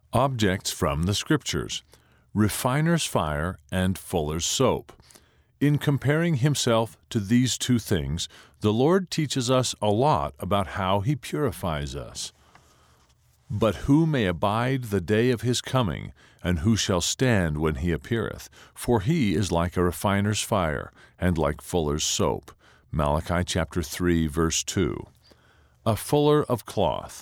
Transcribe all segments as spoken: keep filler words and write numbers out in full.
Objects from the Scriptures, refiner's fire and fuller's soap. In comparing himself to these two things, the Lord teaches us a lot about how he purifies us. But who may abide the day of his coming, and who shall stand when he appeareth? For he is like a refiner's fire, and like fuller's soap. Malachi chapter three, verse two. A fuller of cloth.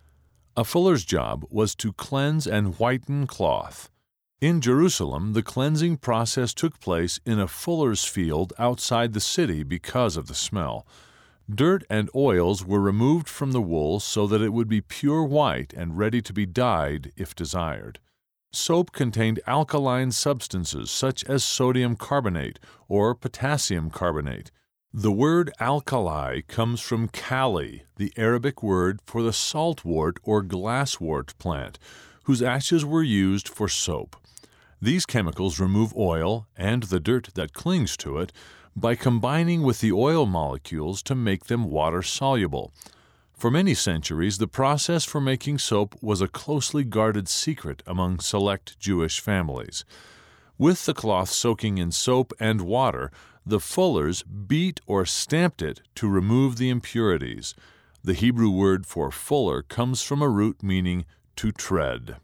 A fuller's job was to cleanse and whiten cloth. In Jerusalem, the cleansing process took place in a fuller's field outside the city because of the smell. Dirt and oils were removed from the wool so that it would be pure white and ready to be dyed if desired. Soap contained alkaline substances such as sodium carbonate or potassium carbonate. The word alkali comes from kali, the Arabic word for the saltwort or glasswort plant, whose ashes were used for soap. These chemicals remove oil and the dirt that clings to it by combining with the oil molecules to make them water-soluble. For many centuries, the process for making soap was a closely guarded secret among select Jewish families. With the cloth soaking in soap and water, the fullers beat or stamped it to remove the impurities. The Hebrew word for fuller comes from a root meaning to tread.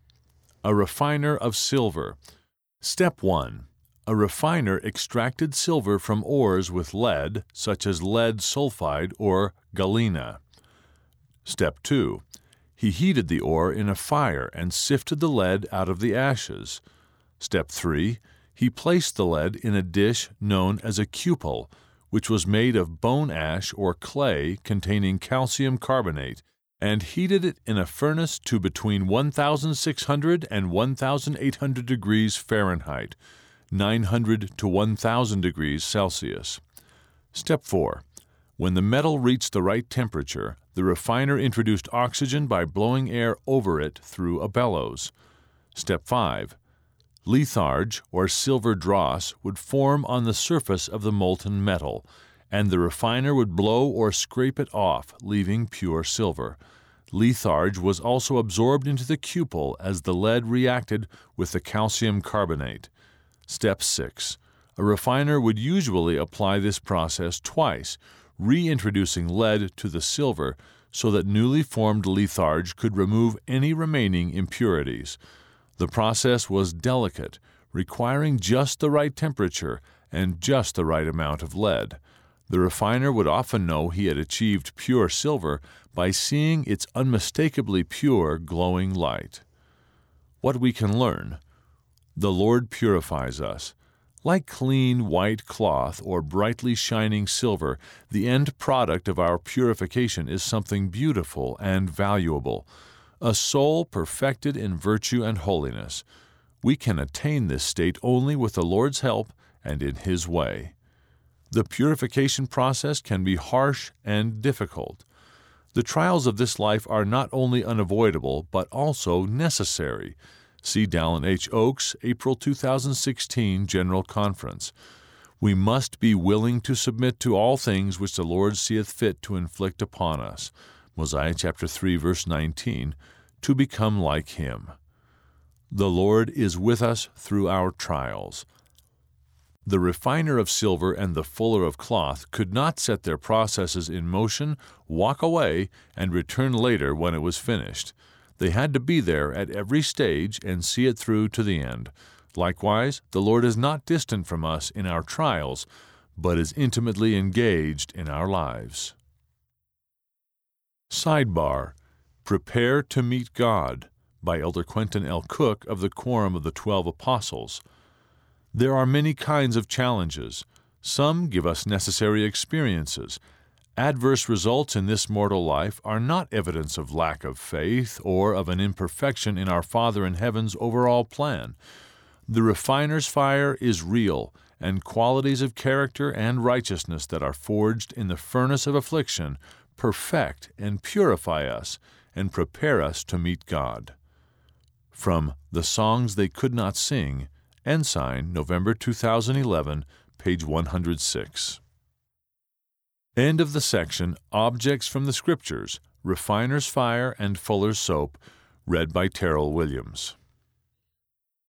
A refiner of silver. Step one. A refiner extracted silver from ores with lead, such as lead sulfide or galena. Step two. He heated the ore in a fire and sifted the lead out of the ashes. Step three. He placed the lead in a dish known as a cupel, which was made of bone ash or clay containing calcium carbonate, and heated it in a furnace to between one thousand six hundred and one thousand eight hundred degrees Fahrenheit, nine hundred to one thousand degrees Celsius. Step four. When the metal reached the right temperature, the refiner introduced oxygen by blowing air over it through a bellows. Step five. Litharge, or silver dross, would form on the surface of the molten metal, and the refiner would blow or scrape it off, leaving pure silver. Litharge was also absorbed into the cupel as the lead reacted with the calcium carbonate. Step six. A refiner would usually apply this process twice, reintroducing lead to the silver so that newly formed litharge could remove any remaining impurities. The process was delicate, requiring just the right temperature and just the right amount of lead. The refiner would often know he had achieved pure silver by seeing its unmistakably pure, glowing light. What we can learn. The Lord purifies us. Like clean white cloth or brightly shining silver, the end product of our purification is something beautiful and valuable. A soul perfected in virtue and holiness. We can attain this state only with the Lord's help and in His way. The purification process can be harsh and difficult. The trials of this life are not only unavoidable, but also necessary. See Dallin H. Oaks, April two thousand sixteen General Conference. We must be willing to submit to all things which the Lord seeth fit to inflict upon us. Mosiah chapter three, verse nineteen, to become like Him. The Lord is with us through our trials. The refiner of silver and the fuller of cloth could not set their processes in motion, walk away, and return later when it was finished. They had to be there at every stage and see it through to the end. Likewise, the Lord is not distant from us in our trials, but is intimately engaged in our lives. Sidebar: Prepare to Meet God by Elder Quentin L. Cook of the Quorum of the Twelve Apostles. There are many kinds of challenges. Some give us necessary experiences. Adverse results in this mortal life are not evidence of lack of faith or of an imperfection in our Father in heaven's overall plan. The refiner's fire is real, and qualities of character and righteousness that are forged in the furnace of affliction perfect and purify us and prepare us to meet God. From The Songs They Could Not Sing, Ensign, November two thousand eleven, page one hundred six. End of the section Objects from the Scriptures, Refiner's Fire and Fuller's Soap, Read by Terrell Williams.